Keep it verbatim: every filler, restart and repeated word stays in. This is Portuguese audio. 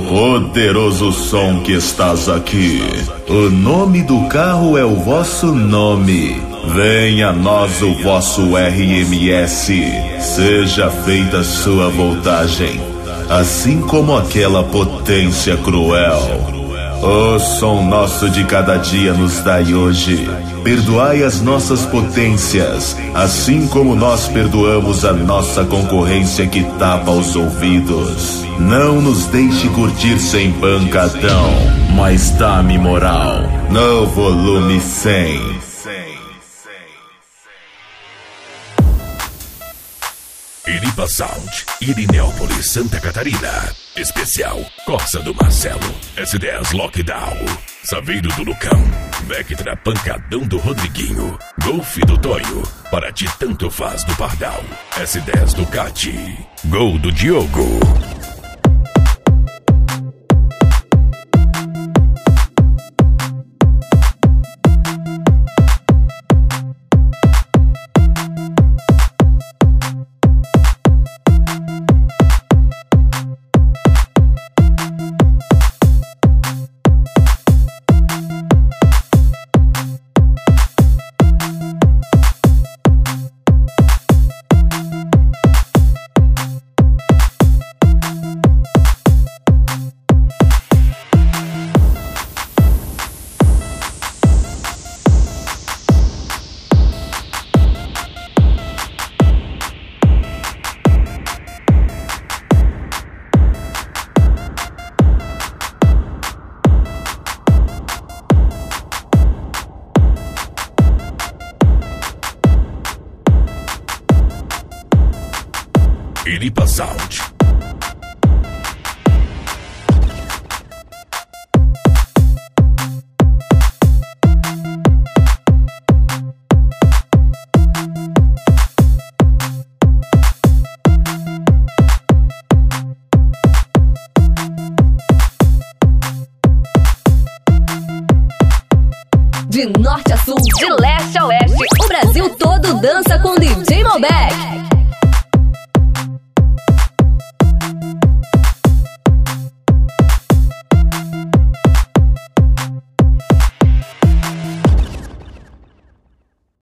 Poderoso som que estás aqui. O nome do carro é o vosso nome. Venha a nós o vosso R M S. Seja feita sua voltagem, assim como aquela potência cruel. O som nosso de cada dia nos dai hoje. Perdoai as nossas potências, assim como nós perdoamos a nossa concorrência que tapa os ouvidos. Não nos deixe curtir sem pancadão, mas dá-me moral no volume cem. Iripa Sound, Irineópolis, Santa Catarina. Especial Corsa do Marcelo, S dez Lockdown, Saveiro do Lucão, Vectra Pancadão do Rodriguinho, Golf do Tonho, Para Ti Tanto Faz do Pardal, S dez Ducati, Gol do Diogo. Iripa Sound. De norte a sul, de leste a oeste, o Brasil todo dança com D J Malbec.